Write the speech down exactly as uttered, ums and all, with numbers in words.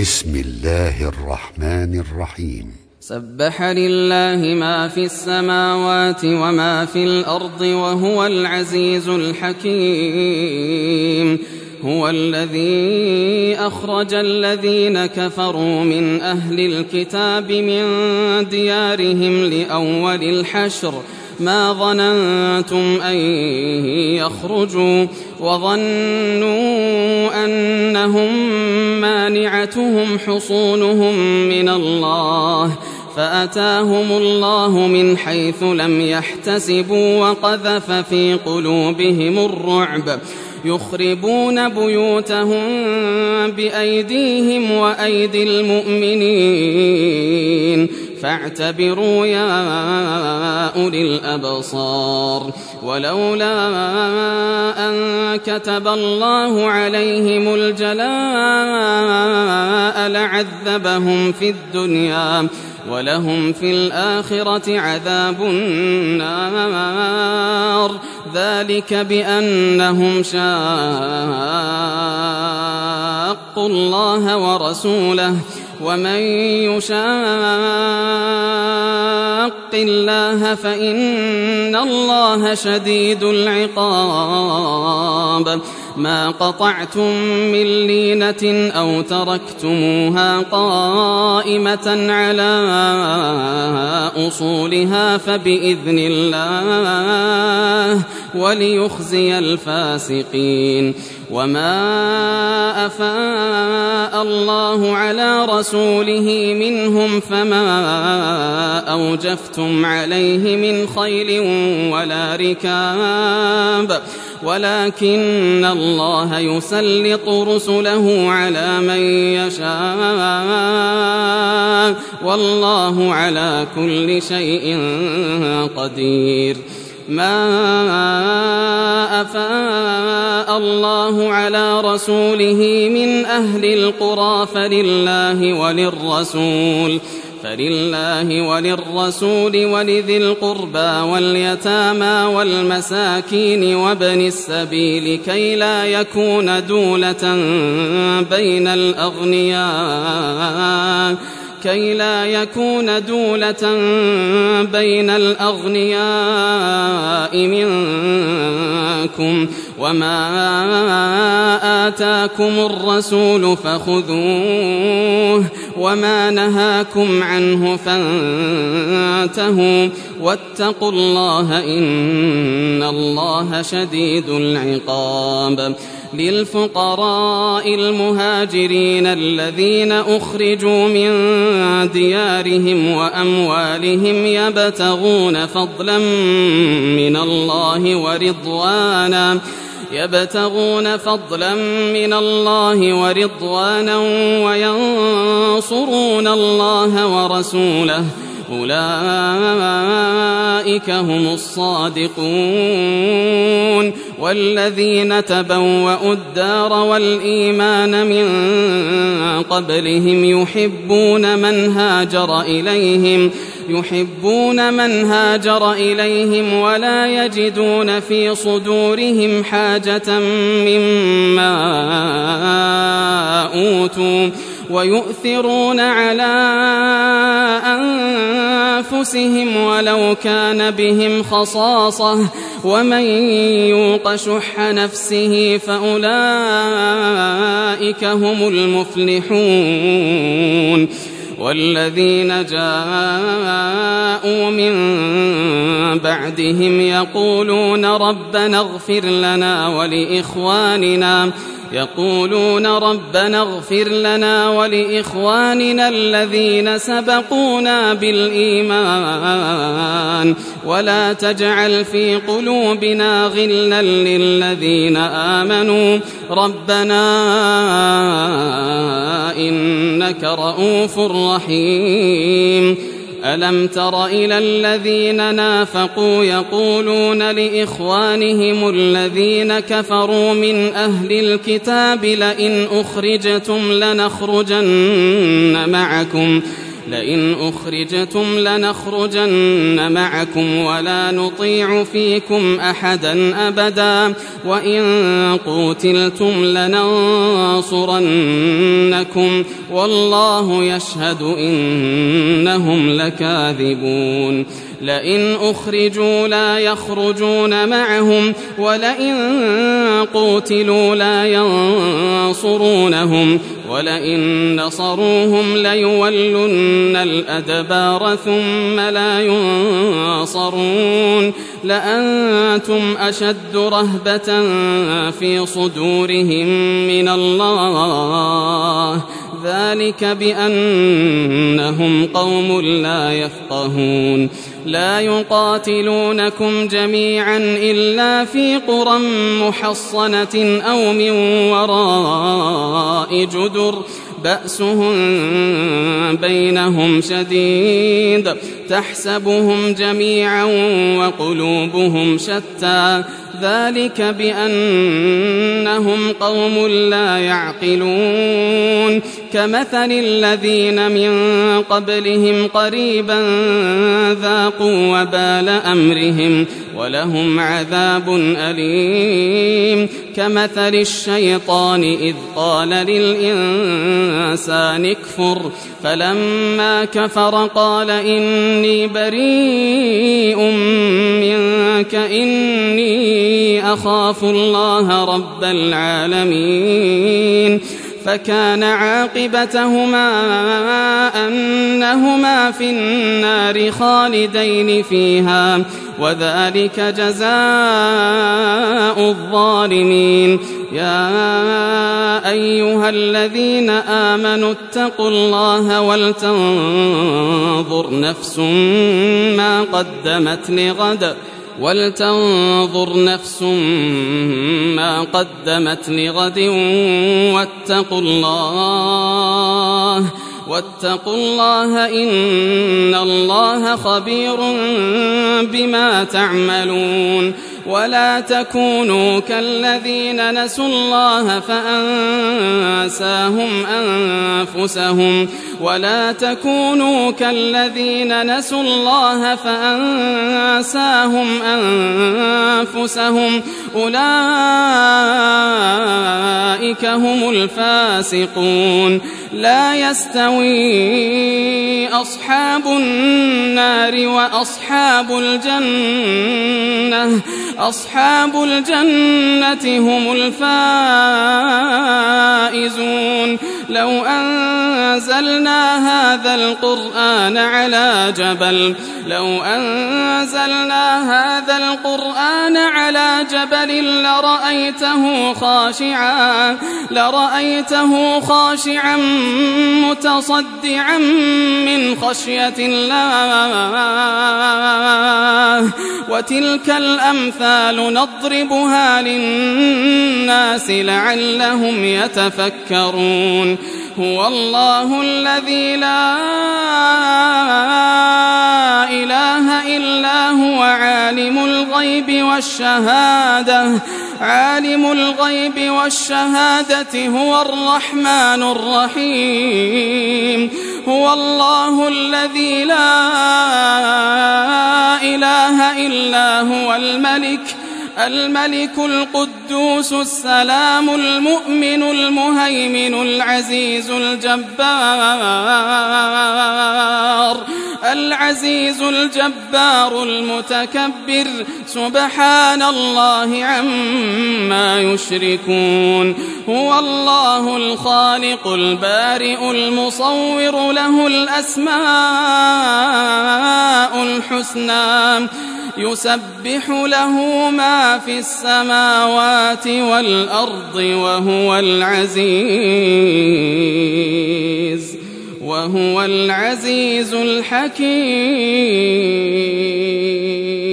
بسم الله الرحمن الرحيم. سبح لله ما في السماوات وما في الأرض وهو العزيز الحكيم. هو الذي أخرج الذين كفروا من أهل الكتاب من ديارهم لأول الحشر ما ظننتم أن يخرجوا وظنوا أنهم مانعتهم حصونهم من الله فأتاهم الله من حيث لم يحتسبوا وقذف في قلوبهم الرعب يخربون بيوتهم بأيديهم وأيدي المؤمنين فاعتبروا يا أولي الأبصار. ولولا أن كتب الله عليهم الجلاء لعذبهم في الدنيا ولهم في الآخرة عذاب النار ذلك بأنهم شاقوا الله ورسوله ومن يشاق الله فإن الله شديد العقاب. ما قطعتم من لينة أو تركتموها قائمة على أصولها فبإذن الله وليخزي الفاسقين. وما أفاء الله على رسوله منهم فما أوجفتم عليه من خيل ولا ركاب ولكن الله يسلط رسله على من يشاء والله على كل شيء قدير. ما أفاء الله على رسوله من أهل القرى فلله وللرسول فلله وللرسول ولذي القربى واليتامى والمساكين وابن السبيل كي لا يكون دولة بين الأغنياء كي لا يكون دولة بين الأغنياء منكم وما آتاكم الرسول فخذوه وما نهاكم عنه فانتهوا واتقوا الله إن الله شديد العقاب. للفقراء المهاجرين الذين أخرجوا من ديارهم وأموالهم يبتغون فضلا من الله ورضوانا يبتغون فضلا من الله ورضوانا وينصرون الله ورسوله أولئك هم الصادقون. والذين تبوأوا الدار والإيمان من قبلهم يحبون من هاجر إليهم يحبون من هاجر إليهم ولا يجدون في صدورهم حاجة مما أوتوا ويؤثرون على أنفسهم ولو كان بهم خصاصة ومن يوق شح نفسه فأولئك هم المفلحون. والذين جاءوا من بعدهم يقولون ربنا اغفر لنا ولإخواننا يقولون ربنا اغفر لنا ولإخواننا الذين سبقونا بالإيمان ولا تجعل في قلوبنا غلا للذين آمنوا ربنا إنك رؤوف رحيم. ألم تر إلى الذين نافقوا يقولون لإخوانهم الذين كفروا من أهل الكتاب لئن أخرجتم لنخرجن معكم لئن أخرجتم لنخرجن معكم ولا نطيع فيكم أحدا أبدا وإن قوتلتم لننصرنكم والله يشهد إنهم لكاذبون لئن أخرجوا لا يخرجون معهم ولئن قوتلوا لا ينصرونهم ولئن نصروهم ليولن الأدبار ثم لا ينصرون لأنتم أشد رهبة في صدورهم من الله ذلك بأنهم قوم لا يفقهون لا يقاتلونكم جميعا إلا في قرى محصنة أو من وراء جدر بأسهم بينهم شديد تحسبهم جميعا وقلوبهم شتى ذلك بأنهم قوم لا يعقلون كمثل الذين من قبلهم قريبا ذاقوا وبال أمرهم ولهم عذاب أليم كمثل الشيطان إذ قال للإنسان اكفر فلما كفر قال إني بريء منك إني أخاف الله رب العالمين فكان عاقبتهما أنهما في النار خالدين فيها وذلك جزاء الظالمين يا أيها الذين آمنوا اتقوا الله ولتنظر نفس ما قدمت لغد ولتنظر نفس ما قدمت لغد واتقوا الله واتقوا الله إن الله خبير بما تعملون ولا تكونوا كالذين نسوا الله فأنساهم أنفسهم ولا تكونوا كالذين نسوا الله فأنساهم أنفسهم أولئك هم الفاسقون لا يستوي أصحاب النار وأصحاب الجنة أصحاب الجنة هم الفائزون لو أنزلنا هذا القرآن على جبل لو أنزلنا هذا القرآن على جبل لرأيته خاشعا لرأيته خاشعا متصدعا من خشية الله وتلك الأمثال نضربها للناس لعلهم يتفكرون هو الله الذي لا إله إلا هو عالم الغيب والشهادة عالم الغيب والشهادة هو الرحمن الرحيم هو الله الذي لا إله إلا هو الملك الملك القدوس السلام المؤمن المهيمن العزيز الجبار العزيز الجبار المتكبر سبحان الله عما يشركون هو الله الخالق البارئ المصور له الأسماء الحسنى يسبح له ما في السماوات والأرض وهو العزيز وهو العزيز الحكيم.